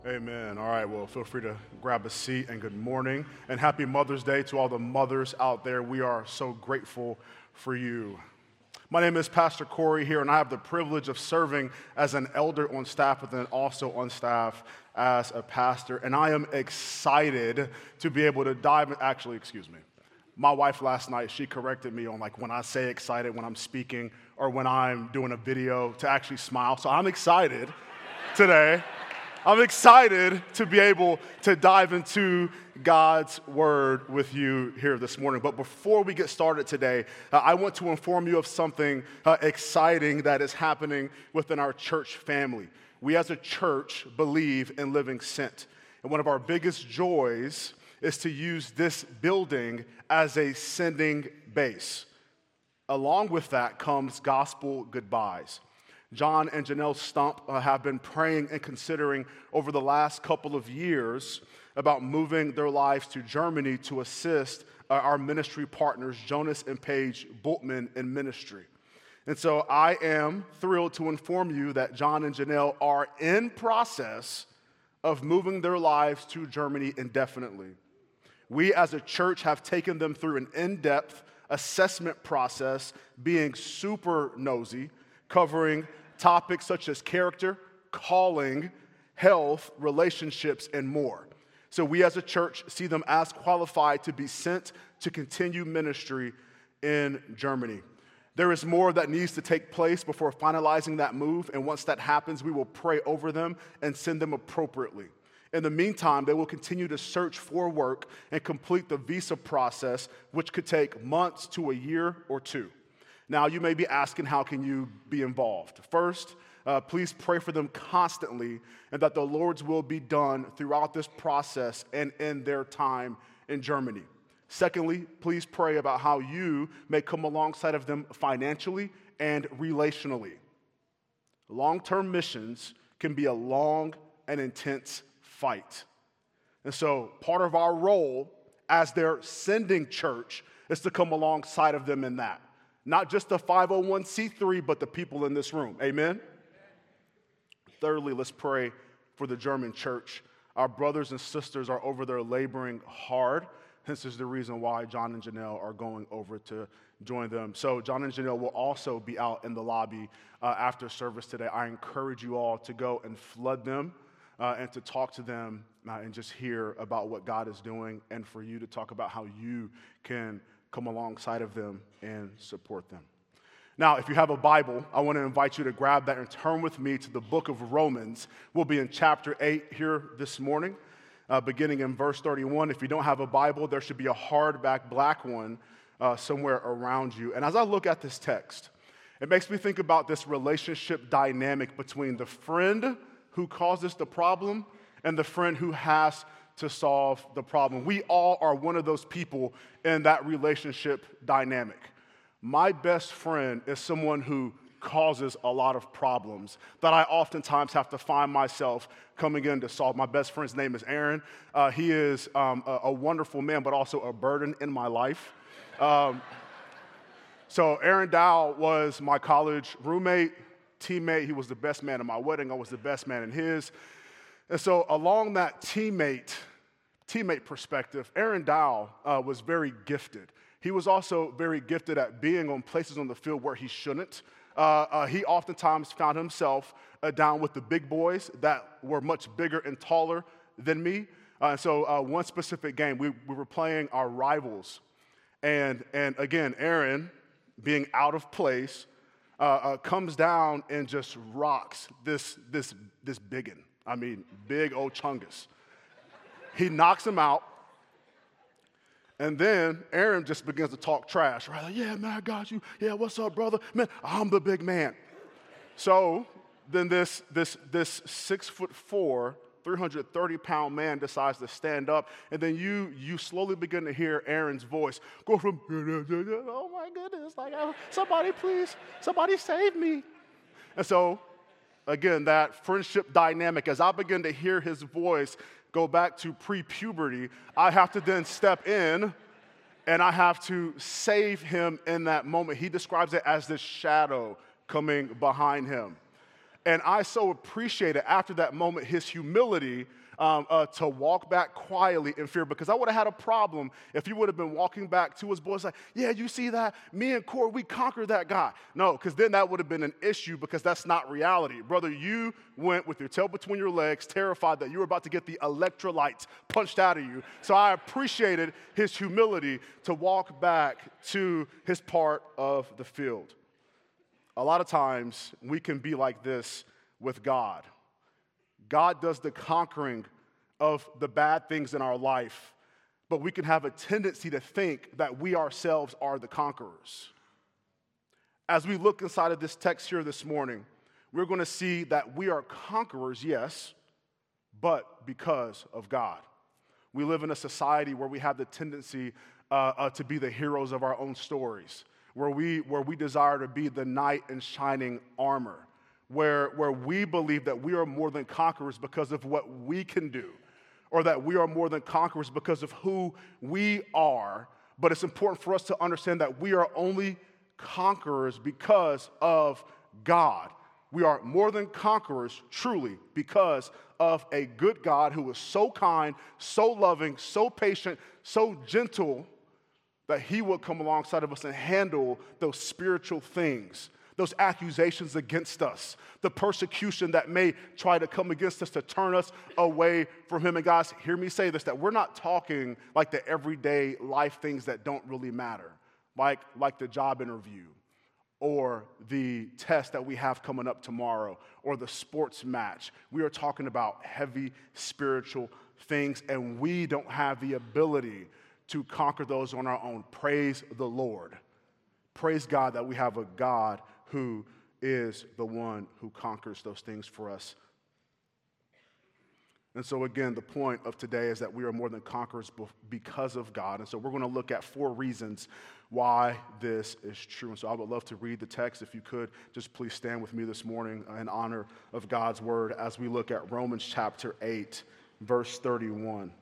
Amen. All right, well, feel free to grab a seat and good morning. And happy Mother's Day to all the mothers out there. We are so grateful for you. My name is Pastor Corey here, and I have the privilege of serving as an elder on staff, but then also on staff as a pastor. And I am excited to be able to dive in. Actually, excuse me. My wife last night, she corrected me on when I say excited when I'm speaking or when I'm doing a video to actually smile. So I'm excited today. I'm excited to be able to dive into God's Word with you here this morning. But before we get started today, I want to inform you of something exciting that is happening within our church family. We as a church believe in living sent. And one of our biggest joys is to use this building as a sending base. Along with that comes gospel goodbyes. John and Janelle Stump have been praying and considering over the last couple of years about moving their lives to Germany to assist our ministry partners, Jonas and Paige Bultman, in ministry. And so I am thrilled to inform you that John and Janelle are in process of moving their lives to Germany indefinitely. We as a church have taken them through an in-depth assessment process, being super nosy, covering topics such as character, calling, health, relationships, and more. So we as a church see them as qualified to be sent to continue ministry in Germany. There is more that needs to take place before finalizing that move, and once that happens, we will pray over them and send them appropriately. In the meantime, they will continue to search for work and complete the visa process, which could take months to a year or two. Now, you may be asking, how can you be involved? First, please pray for them constantly and that the Lord's will be done throughout this process and in their time in Germany. Secondly, please pray about how you may come alongside of them financially and relationally. Long-term missions can be a long and intense fight. And so part of our role as their sending church is to come alongside of them in that. Not just the 501c3, but the people in this room. Amen? Thirdly, let's pray for the German church. Our brothers and sisters are over there laboring hard. This is the reason why John and Janelle are going over to join them. So John and Janelle will also be out in the lobby after service today. I encourage you all to go and flood them and to talk to them and just hear about what God is doing, and for you to talk about how you can come alongside of them and support them. Now, if you have a Bible, I want to invite you to grab that and turn with me to the book of Romans. We'll be in chapter 8 here this morning, beginning in verse 31. If you don't have a Bible, there should be a hardback black one somewhere around you. And as I look at this text, it makes me think about this relationship dynamic between the friend who causes the problem and the friend who has to solve the problem. We all are one of those people in that relationship dynamic. My best friend is someone who causes a lot of problems that I oftentimes have to find myself coming in to solve. My best friend's name is Aaron. He is a wonderful man, but also a burden in my life. So Aaron Dow was my college roommate, teammate. He was the best man at my wedding. I was the best man in his. And so along that teammate perspective, Aaron Dow was very gifted. He was also very gifted at being on places on the field where he shouldn't. He oftentimes found himself down with the big boys that were much bigger and taller than me. So one specific game, we were playing our rivals. And again, Aaron, being out of place, comes down and just rocks this biggin. I mean, big old Chungus. He knocks him out, and then Aaron just begins to talk trash, right? Like, yeah, man, I got you. Yeah, what's up, brother? Man, I'm the big man. So then this 6'4", 330-pound man decides to stand up, and then you slowly begin to hear Aaron's voice go from, oh my goodness, like, somebody please, somebody save me. And so, again, that friendship dynamic, as I begin to hear his voice go back to pre-puberty, I have to then step in and I have to save him in that moment. He describes it as this shadow coming behind him. And I so appreciated after that moment his humility to walk back quietly in fear, because I would have had a problem if he would have been walking back to his boys like, yeah, you see that? Me and Corey, we conquered that guy. No, because then that would have been an issue, because that's not reality. Brother, you went with your tail between your legs, terrified that you were about to get the electrolytes punched out of you. So I appreciated his humility to walk back to his part of the field. A lot of times we can be like this with God. God does the conquering of the bad things in our life, but we can have a tendency to think that we ourselves are the conquerors. As we look inside of this text here this morning, we're going to see that we are conquerors, yes, but because of God. We live in a society where we have the tendency to be the heroes of our own stories, where we desire to be the knight in shining armor, where we believe that we are more than conquerors because of what we can do, or that we are more than conquerors because of who we are. But it's important for us to understand that we are only conquerors because of God. We are more than conquerors, truly, because of a good God who is so kind, so loving, so patient, so gentle, that he will come alongside of us and handle those spiritual things, those accusations against us, the persecution that may try to come against us to turn us away from him. And guys, hear me say this, that we're not talking like the everyday life things that don't really matter, like the job interview or the test that we have coming up tomorrow or the sports match. We are talking about heavy spiritual things, and we don't have the ability to conquer those on our own. Praise the Lord. Praise God that we have a God who is the one who conquers those things for us. And so again, the point of today is that we are more than conquerors because of God. And so we're going to look at 4 reasons why this is true. And so I would love to read the text. If you could, just please stand with me this morning in honor of God's word as we look at Romans chapter 8, verse 31.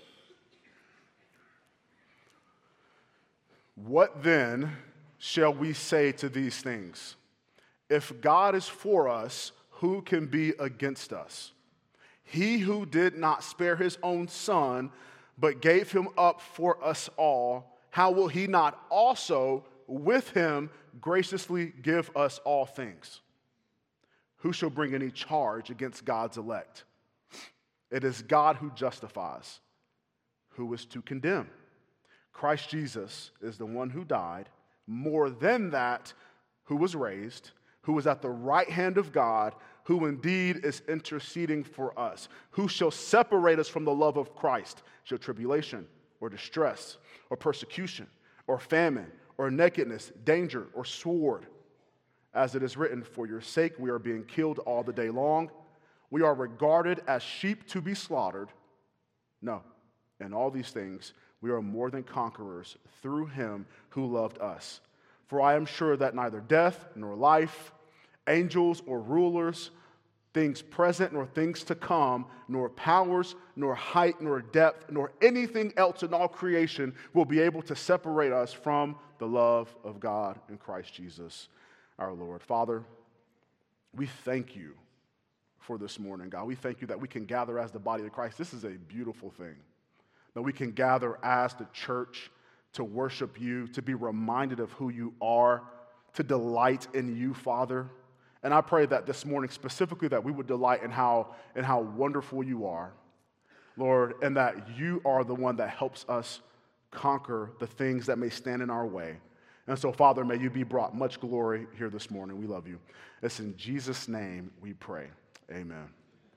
What then shall we say to these things? If God is for us, who can be against us? He who did not spare his own son, but gave him up for us all, how will he not also with him graciously give us all things? Who shall bring any charge against God's elect? It is God who justifies. Who is to condemn? Christ Jesus is the one who died, more than that, who was raised, who is at the right hand of God, who indeed is interceding for us. Who shall separate us from the love of Christ? Shall tribulation, or distress, or persecution, or famine, or nakedness, danger, or sword? As it is written, for your sake we are being killed all the day long. We are regarded as sheep to be slaughtered. No, in all these things we are more than conquerors through him who loved us. For I am sure that neither death nor life, angels or rulers, things present nor things to come, nor powers, nor height, nor depth, nor anything else in all creation will be able to separate us from the love of God in Christ Jesus our Lord. Father, we thank you for this morning, God. We thank you that we can gather as the body of Christ. This is a beautiful thing, that we can gather as the church to worship you, to be reminded of who you are, to delight in you, Father. And I pray that this morning specifically that we would delight in how wonderful you are, Lord, and that you are the one that helps us conquer the things that may stand in our way. And so, Father, may you be brought much glory here this morning. We love you. It's in Jesus' name we pray. Amen.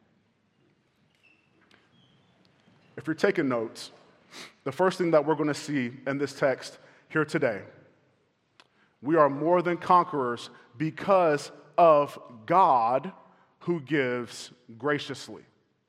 If you're taking notes, the first thing that we're going to see in this text here today, we are more than conquerors because of God who gives graciously.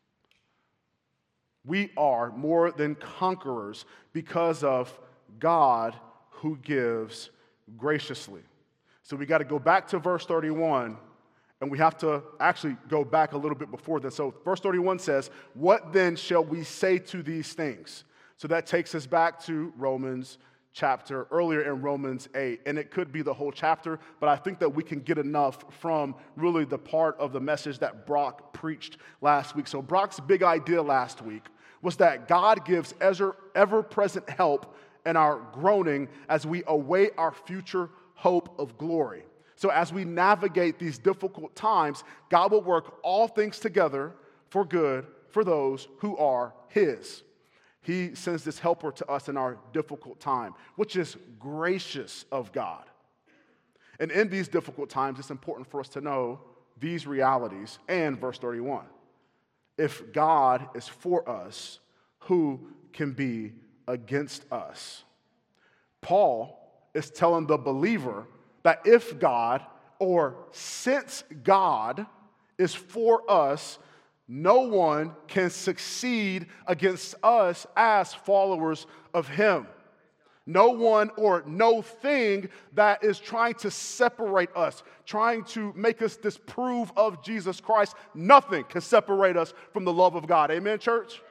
We are more than conquerors because of God who gives graciously. So we got to go back to verse 31, and we have to actually go back a little bit before that. So verse 31 says, what then shall we say to these things? So that takes us back to Romans chapter earlier in Romans 8, and it could be the whole chapter, but I think that we can get enough from really the part of the message that Brock preached last week. So Brock's big idea last week was that God gives ever-present help in our groaning as we await our future hope of glory. So as we navigate these difficult times, God will work all things together for good for those who are His. He sends this helper to us in our difficult time, which is gracious of God. And in these difficult times, it's important for us to know these realities. And verse 31, if God is for us, who can be against us? Paul is telling the believer that if God, or since God is for us, no one can succeed against us as followers of Him. No one or no thing that is trying to separate us, trying to make us disprove of Jesus Christ, nothing can separate us from the love of God. Amen, church?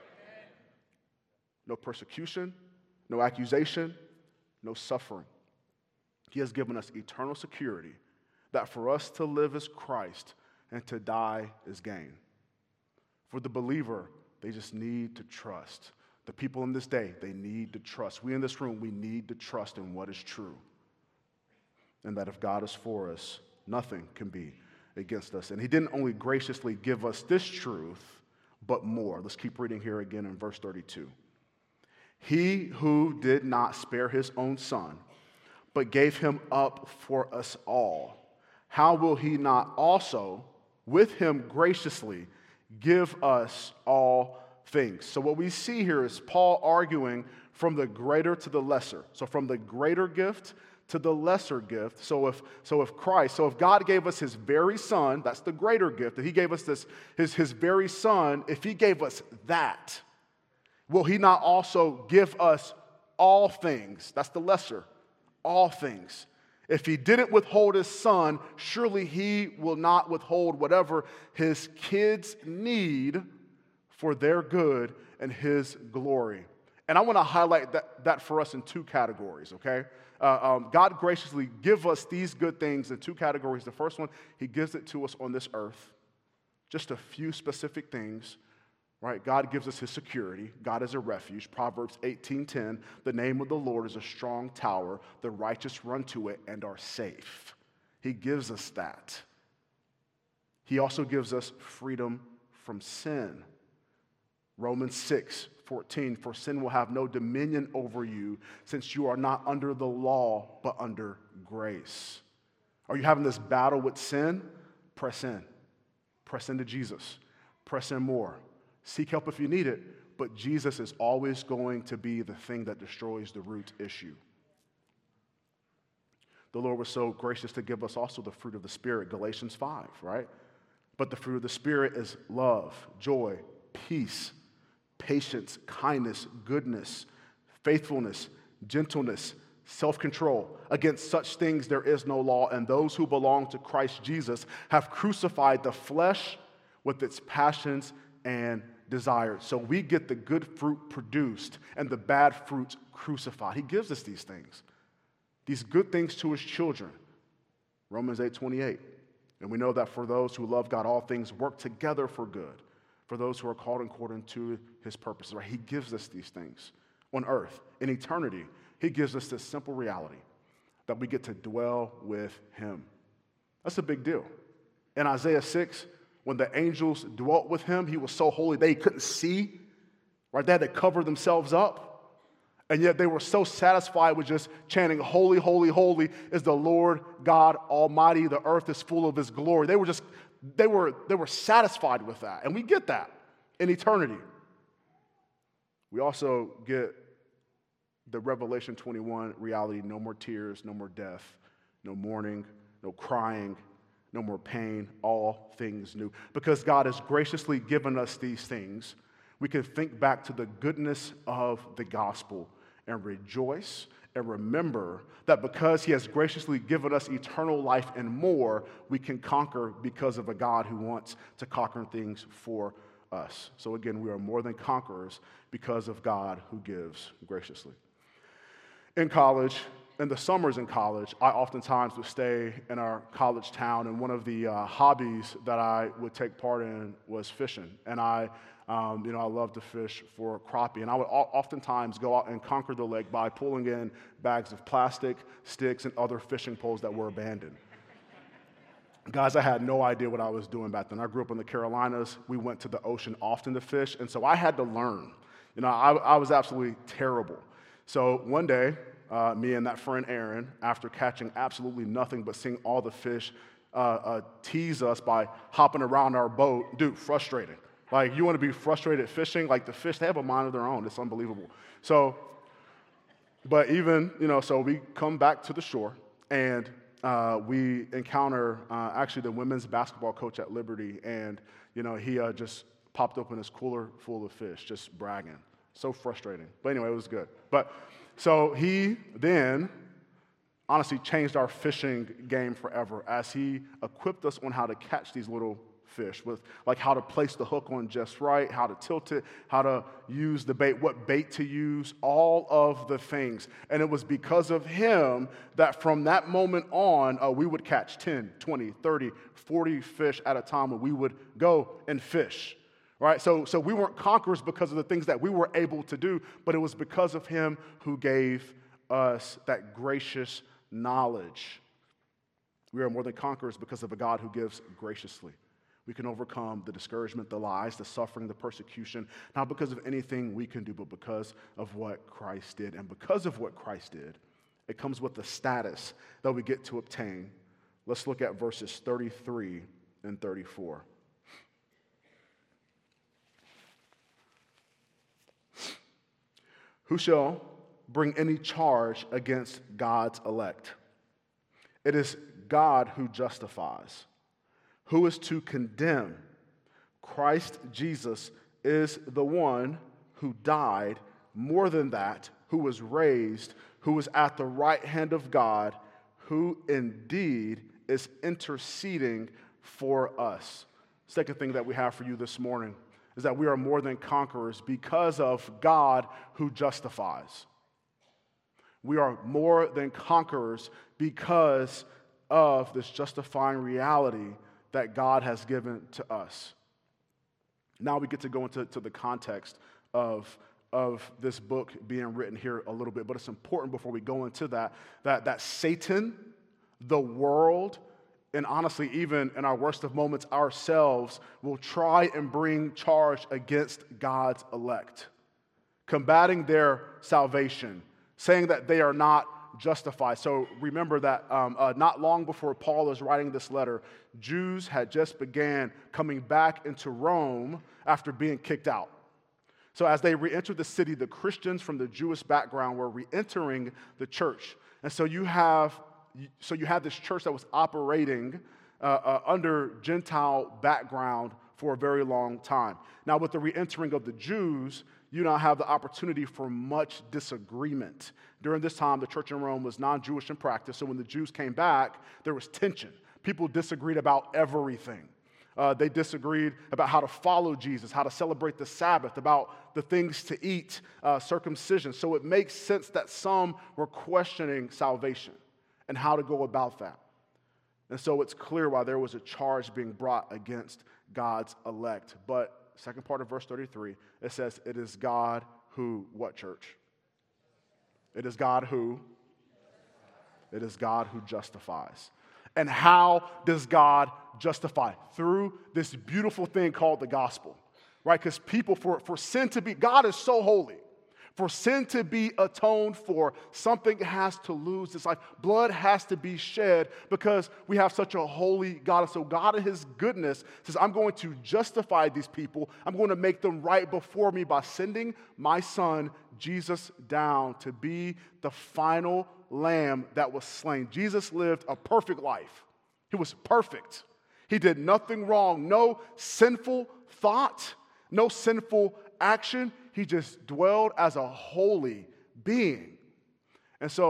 No persecution, no accusation, no suffering. He has given us eternal security that for us to live is Christ and to die is gain. For the believer, they just need to trust. The people in this day, they need to trust. We in this room, we need to trust in what is true. And that if God is for us, nothing can be against us. And He didn't only graciously give us this truth, but more. Let's keep reading here again in verse 32. He who did not spare His own Son, but gave Him up for us all, how will He not also with Him graciously give us all things? So what we see here is Paul arguing from the greater to the lesser. So from the greater gift to the lesser gift. So if God gave us His very Son, that's the greater gift, that He gave us his very Son, if He gave us that, will He not also give us all things? That's the lesser, all things. If He didn't withhold His Son, surely He will not withhold whatever His kids need for their good and His glory. And I want to highlight that for us in two categories, okay? God graciously gives us these good things in two categories. The first one, He gives it to us on this earth, just a few specific things. Right? God gives us His security. God is a refuge. Proverbs 18:10, the name of the Lord is a strong tower. The righteous run to it and are safe. He gives us that. He also gives us freedom from sin. Romans 6:14, for sin will have no dominion over you, since you are not under the law, but under grace. Are you having this battle with sin? Press in. Press into Jesus. Press in more. Seek help if you need it, but Jesus is always going to be the thing that destroys the root issue. The Lord was so gracious to give us also the fruit of the Spirit, Galatians 5, right? But the fruit of the Spirit is love, joy, peace, patience, kindness, goodness, faithfulness, gentleness, self-control. Against such things there is no law, and those who belong to Christ Jesus have crucified the flesh with its passions and desires. So we get the good fruit produced and the bad fruit crucified. He gives us these things, these good things to His children. Romans 8:28. And we know that for those who love God, all things work together for good, for those who are called according to His purposes. Right? He gives us these things on earth. In eternity, He gives us this simple reality that we get to dwell with Him. That's a big deal. In Isaiah 6, when the angels dwelt with Him, He was so holy they couldn't see, right? They had to cover themselves up. And yet they were so satisfied with just chanting, holy, holy, holy is the Lord God Almighty. The earth is full of His glory. They were satisfied with that. And we get that in eternity. We also get the Revelation 21 reality: no more tears, no more death, no mourning, no crying, no more pain, all things new. Because God has graciously given us these things, we can think back to the goodness of the gospel and rejoice and remember that because He has graciously given us eternal life and more, we can conquer because of a God who wants to conquer things for us. So again, we are more than conquerors because of God who gives graciously. In college, in the summers in college, I oftentimes would stay in our college town, and one of the hobbies that I would take part in was fishing. And I love to fish for crappie, and I would oftentimes go out and conquer the lake by pulling in bags of plastic, sticks, and other fishing poles that were abandoned. Guys, I had no idea what I was doing back then. I grew up in the Carolinas. We went to the ocean often to fish, and so I had to learn. I was absolutely terrible. So one day, me and that friend Aaron, after catching absolutely nothing but seeing all the fish tease us by hopping around our boat, dude, frustrating. Like, you want to be frustrated fishing? Like, the fish, they have a mind of their own. It's unbelievable. So we come back to the shore, and we encounter actually the women's basketball coach at Liberty, and, he just popped open his cooler full of fish, just bragging. So frustrating. But anyway, it was good. So he then honestly changed our fishing game forever as he equipped us on how to catch these little fish, with like how to place the hook on just right, how to tilt it, how to use the bait, what bait to use, all of the things. And it was because of him that from that moment on, we would catch 10, 20, 30, 40 fish at a time when we would go and fish. Right? So we weren't conquerors because of the things that we were able to do, but it was because of him who gave us that gracious knowledge. We are more than conquerors because of a God who gives graciously. We can overcome the discouragement, the lies, the suffering, the persecution, not because of anything we can do, but because of what Christ did. And because of what Christ did, it comes with the status that we get to obtain. Let's look at verses 33 and 34. Who shall bring any charge against God's elect? It is God who justifies. Who is to condemn? Christ Jesus is the one who died, more than that, who was raised, who is at the right hand of God, who indeed is interceding for us. Second thing that we have for you this morning is that we are more than conquerors because of God who justifies. We are more than conquerors because of this justifying reality that God has given to us. Now we get to go into the context of this book being written here a little bit, but it's important before we go into that Satan, the world, and honestly, even in our worst of moments, ourselves will try and bring charge against God's elect, combating their salvation, saying that they are not justified. So remember that not long before Paul is writing this letter, Jews had just began coming back into Rome after being kicked out. So as they re-entered the city, the Christians from the Jewish background were re-entering the church. And so you have this church that was operating under Gentile background for a very long time. Now, with the re-entering of the Jews, you now have the opportunity for much disagreement. During this time, the church in Rome was non-Jewish in practice, so when the Jews came back, there was tension. People disagreed about everything. They disagreed about how to follow Jesus, how to celebrate the Sabbath, about the things to eat, circumcision. So it makes sense that some were questioning salvation and how to go about that. And so it's clear why there was a charge being brought against God's elect. But second part of verse 33, it says, it is God who, what, church? It is God who? It is God who justifies. And how does God justify? Through this beautiful thing called the gospel, right? Because people, for sin to be, God is so holy. For sin to be atoned for, something has to lose its life. Blood has to be shed because we have such a holy God. And so God in his goodness says, I'm going to justify these people. I'm going to make them right before me by sending my son, Jesus, down to be the final lamb that was slain. Jesus lived a perfect life. He was perfect. He did nothing wrong, no sinful thought, no sinful action. He just dwelled as a holy being. And so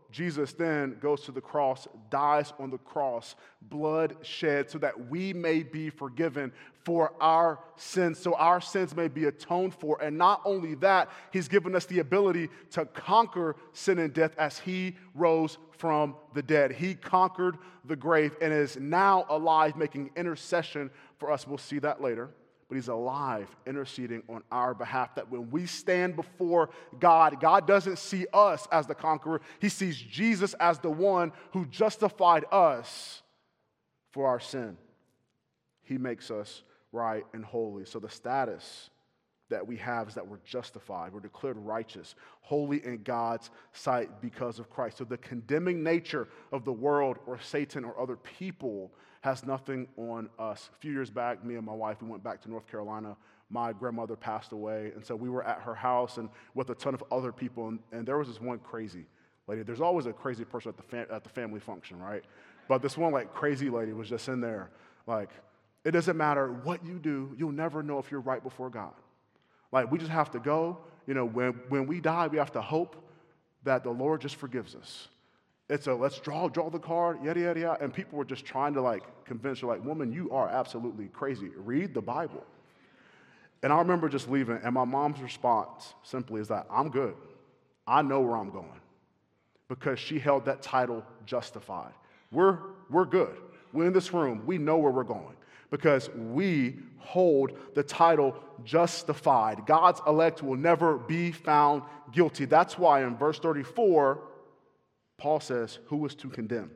Jesus then goes to the cross, dies on the cross, blood shed so that we may be forgiven for our sins, so our sins may be atoned for. And not only that, he's given us the ability to conquer sin and death as he rose from the dead. He conquered the grave and is now alive, making intercession for us. We'll see that later. But he's alive, interceding on our behalf, that when we stand before God, God doesn't see us as the conqueror. He sees Jesus as the one who justified us for our sin. He makes us right and holy. So the status that we have is that we're justified. We're declared righteous, holy in God's sight because of Christ. So the condemning nature of the world or Satan or other people has nothing on us. A few years back, me and my wife, we went back to North Carolina. My grandmother passed away, and so we were at her house and with a ton of other people, and there was this one crazy lady. There's always a crazy person at the family function, right? But this one crazy lady was just in there. It doesn't matter what you do, you'll never know if you're right before God. We just have to go. When we die, we have to hope that the Lord just forgives us. It's let's draw the card, yada, yada, yada. And people were just trying to convince her, woman, you are absolutely crazy. Read the Bible. And I remember just leaving, and my mom's response simply is that I'm good. I know where I'm going. Because she held that title, justified. We're good. We're in this room. We know where we're going. Because we hold the title justified. God's elect will never be found guilty. That's why in verse 34, Paul says, who is to condemn?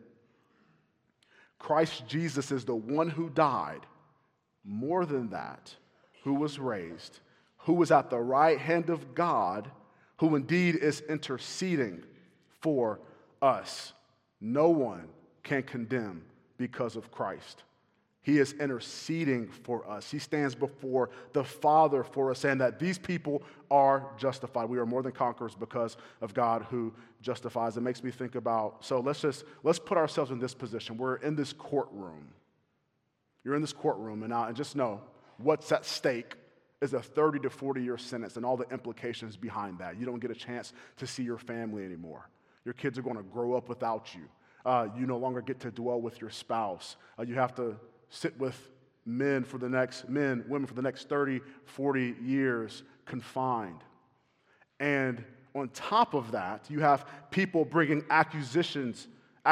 Christ Jesus is the one who died. More than that, who was raised, who was at the right hand of God, who indeed is interceding for us. No one can condemn because of Christ. He is interceding for us. He stands before the Father for us, saying that these people are justified. We are more than conquerors because of God who justifies. It makes me think about, so let's put ourselves in this position. We're in this courtroom. You're in this courtroom, and just know what's at stake is a 30 to 40-year sentence and all the implications behind that. You don't get a chance to see your family anymore. Your kids are going to grow up without you. You no longer get to dwell with your spouse. You have to sit with women for the next 30, 40 years confined. And on top of that, you have people bringing accusations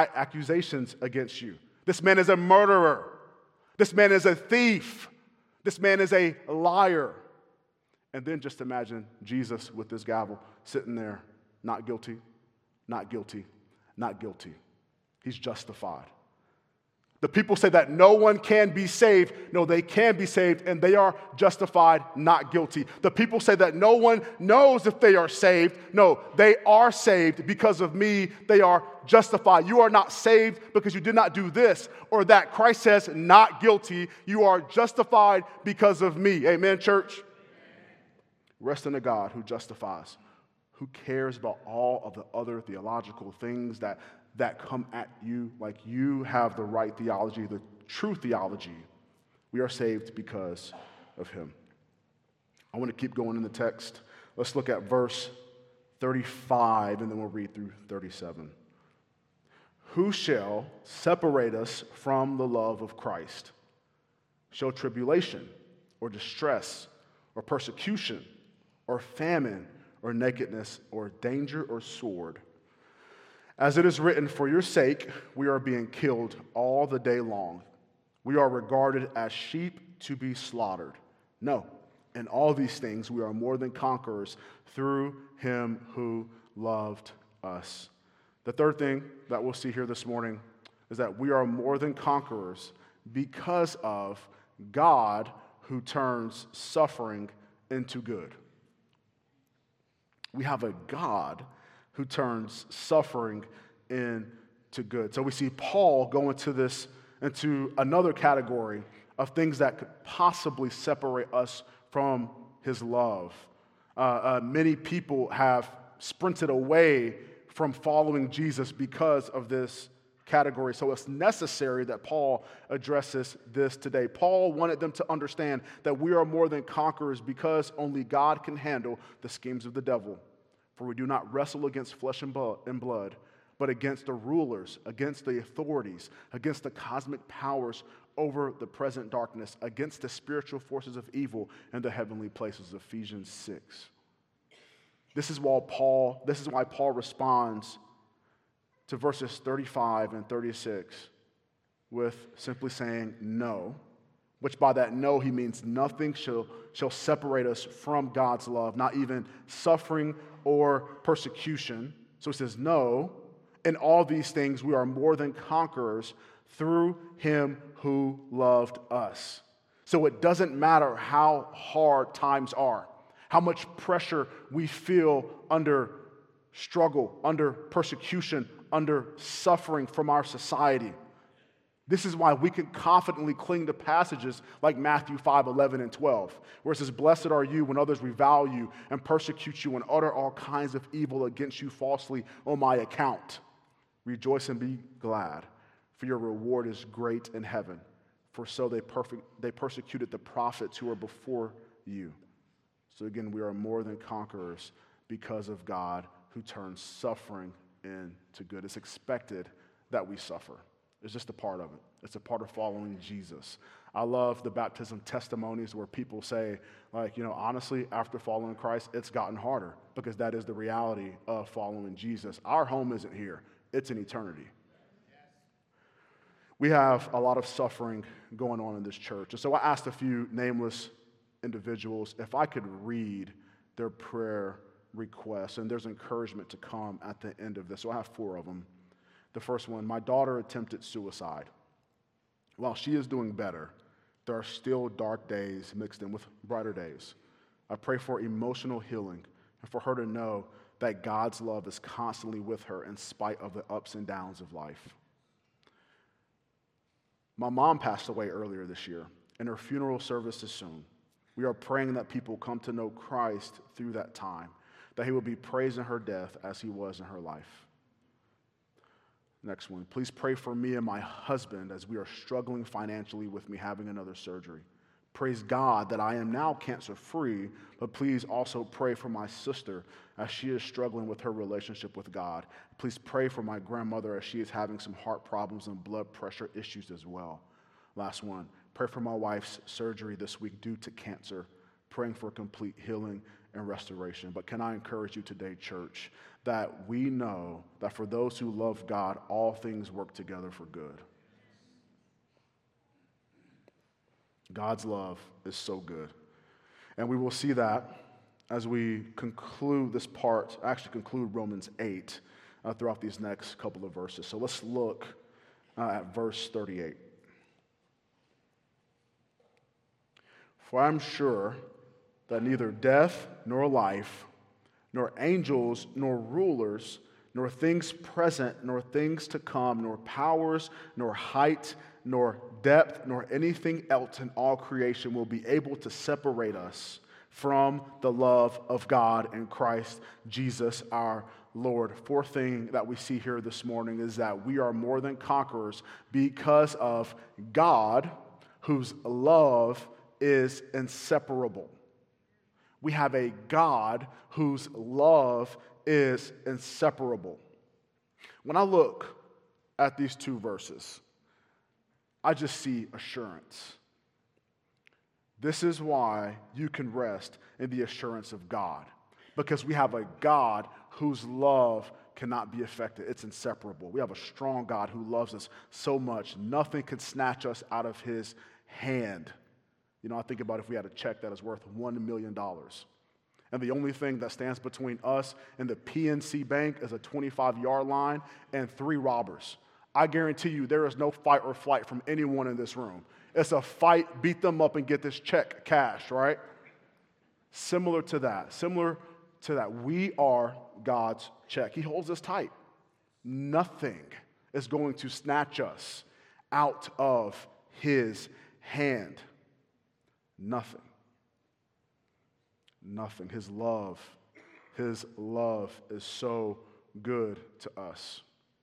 against you. This man is a murderer. This man is a thief. This man is a liar. And then just imagine Jesus with this gavel sitting there, not guilty, not guilty, not guilty. He's justified. The people say that no one can be saved. No, they can be saved, and they are justified, not guilty. The people say that no one knows if they are saved. No, they are saved because of me. They are justified. You are not saved because you did not do this or that. Christ says, not guilty. You are justified because of me. Amen, church? Rest in a God who justifies, who cares about all of the other theological things that come at you, like you have the right theology, the true theology. We are saved because of him. I want to keep going in the text. Let's look at verse 35, and then we'll read through 37. Who shall separate us from the love of Christ? Shall tribulation, or distress, or persecution, or famine, or nakedness, or danger, or sword? As it is written, for your sake we are being killed all the day long. We are regarded as sheep to be slaughtered. No, in all these things we are more than conquerors through him who loved us. The third thing that we'll see here this morning is that we are more than conquerors because of God who turns suffering into good. We have a God who turns suffering into good. So we see Paul go into another category of things that could possibly separate us from his love. Many people have sprinted away from following Jesus because of this category. So it's necessary that Paul addresses this today. Paul wanted them to understand that we are more than conquerors because only God can handle the schemes of the devil. For we do not wrestle against flesh and blood, but against the rulers, against the authorities, against the cosmic powers over the present darkness, against the spiritual forces of evil in the heavenly places. Ephesians 6. This is why Paul responds to verses 35 and 36 with simply saying no, which by that no he means nothing shall separate us from God's love, not even suffering or persecution. So he says no, in all these things we are more than conquerors through him who loved us. So it doesn't matter how hard times are, how much pressure we feel under struggle, under persecution, under suffering from our society. This is why we can confidently cling to passages like Matthew 5:11 and 12, where it says, "Blessed are you when others revile you and persecute you and utter all kinds of evil against you falsely on my account. Rejoice and be glad, for your reward is great in heaven. For so they persecuted the prophets who were before you." So again, we are more than conquerors because of God who turns suffering into good. It's expected that we suffer. It's just a part of it. It's a part of following Jesus. I love the baptism testimonies where people say, honestly, after following Christ, it's gotten harder, because that is the reality of following Jesus. Our home isn't here. It's in eternity. We have a lot of suffering going on in this church. And so I asked a few nameless individuals if I could read their prayer requests, and there's encouragement to come at the end of this. So I have 4 of them. The first one: my daughter attempted suicide. While she is doing better, there are still dark days mixed in with brighter days. I pray for emotional healing and for her to know that God's love is constantly with her in spite of the ups and downs of life. My mom passed away earlier this year, and her funeral service is soon. We are praying that people come to know Christ through that time, that he will be praised in her death as he was in her life. Next one: please pray for me and my husband as we are struggling financially with me having another surgery. Praise God that I am now cancer-free, but please also pray for my sister as she is struggling with her relationship with God. Please pray for my grandmother as she is having some heart problems and blood pressure issues as well. Last one: pray for my wife's surgery this week due to cancer, praying for complete healing and restoration. But can I encourage you today, church, that we know that for those who love God, all things work together for good. God's love is so good. And we will see that as we conclude this part, conclude Romans 8 throughout these next couple of verses. So let's look at verse 38. For I'm sure that neither death nor life, nor angels nor rulers, nor things present, nor things to come, nor powers, nor height, nor depth, nor anything else in all creation will be able to separate us from the love of God in Christ Jesus our Lord. Fourth thing that we see here this morning is that we are more than conquerors because of God, whose love is inseparable. We have a God whose love is inseparable. When I look at these 2 verses, I just see assurance. This is why you can rest in the assurance of God, because we have a God whose love cannot be affected. It's inseparable. We have a strong God who loves us so much, nothing can snatch us out of his hand. I think about if we had a check that is worth $1 million, and the only thing that stands between us and the PNC Bank is a 25-yard line and 3 robbers. I guarantee you there is no fight or flight from anyone in this room. It's a fight, beat them up, and get this check cashed, right? Similar to that, we are God's check. He holds us tight. Nothing is going to snatch us out of his hand. Nothing. His love is so good to us.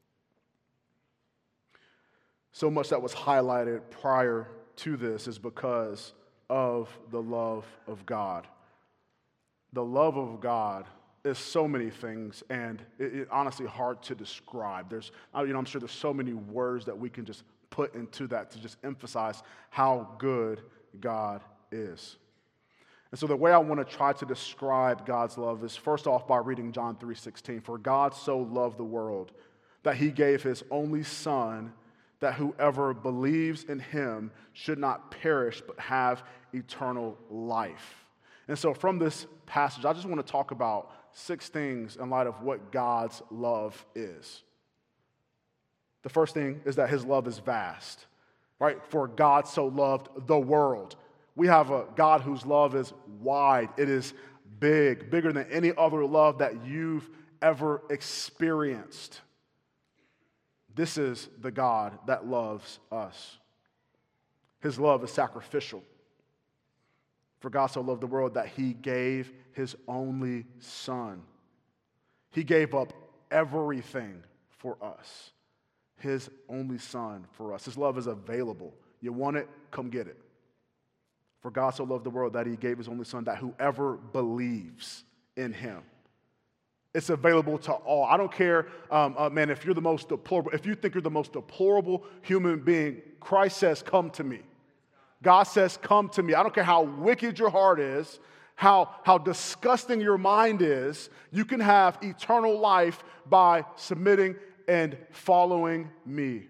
So much that was highlighted prior to this is because of the love of God. The love of God is so many things, and it honestly hard to describe. I'm sure there's so many words that we can just put into that to just emphasize how good God is. And so the way I want to try to describe God's love is first off by reading John 3:16. For God so loved the world that he gave his only Son, that whoever believes in him should not perish but have eternal life. And so from this passage, I just want to talk about 6 things in light of what God's love is. The first thing is that his love is vast, right? For God so loved the world. We have a God whose love is wide. It is big, bigger than any other love that you've ever experienced. This is the God that loves us. His love is sacrificial. For God so loved the world that he gave his only Son. He gave up everything for us. His only Son for us. His love is available. You want it? Come get it. For God so loved the world that he gave his only Son, that whoever believes in him. It's available to all. I don't care, man, if you're the most deplorable, if you think you're the most deplorable human being, Christ says, come to me. God says, come to me. I don't care how wicked your heart is, how disgusting your mind is, you can have eternal life by submitting and following me.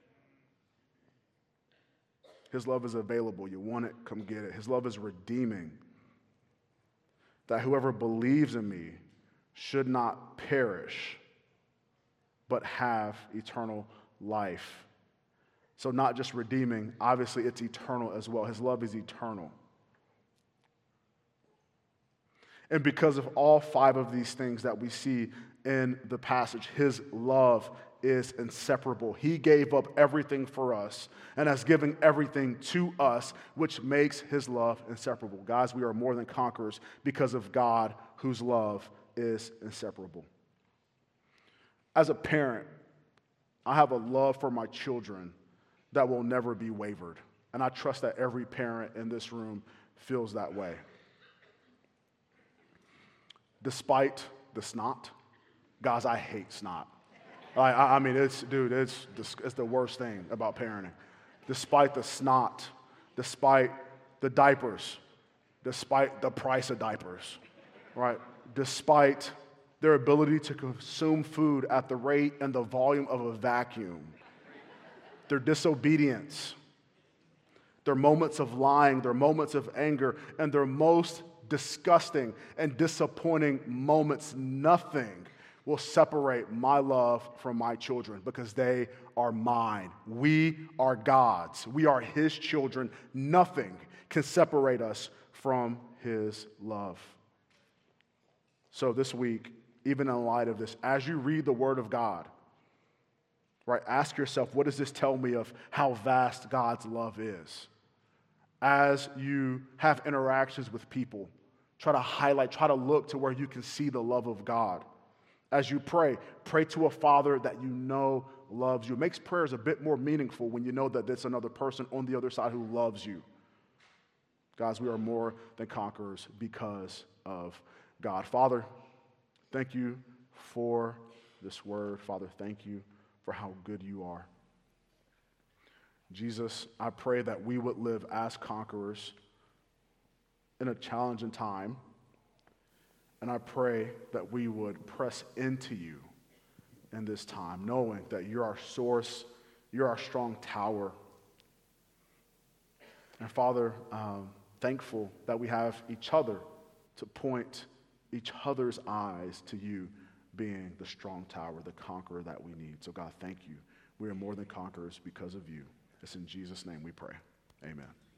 His love is available. You want it, come get it. His love is redeeming. That whoever believes in me should not perish, but have eternal life. So not just redeeming, obviously it's eternal as well. His love is eternal. And because of all 5 of these things that we see in the passage, his love is inseparable. He gave up everything for us and has given everything to us, which makes his love inseparable. Guys, we are more than conquerors because of God, whose love is inseparable. As a parent, I have a love for my children that will never be wavered. And I trust that every parent in this room feels that way. Despite the snot, guys, I hate snot. I mean, it's the worst thing about parenting. Despite the snot, despite the diapers, despite the price of diapers, right? Despite their ability to consume food at the rate and the volume of a vacuum, their disobedience, their moments of lying, their moments of anger, and their most disgusting and disappointing moments, nothing will separate my love from my children because they are mine. We are God's. We are his children. Nothing can separate us from his love. So this week, even in light of this, as you read the Word of God, right, ask yourself, what does this tell me of how vast God's love is? As you have interactions with people, try to look to where you can see the love of God. As you pray to a Father that you know loves you. It makes prayers a bit more meaningful when you know that there's another person on the other side who loves you. Guys, we are more than conquerors because of God. Father, thank you for this word. Father, thank you for how good you are. Jesus, I pray that we would live as conquerors in a challenging time. And I pray that we would press into you in this time, knowing that you're our source, you're our strong tower. And Father, thankful that we have each other to point each other's eyes to you being the strong tower, the conqueror that we need. So God, thank you. We are more than conquerors because of you. It's in Jesus' name we pray. Amen.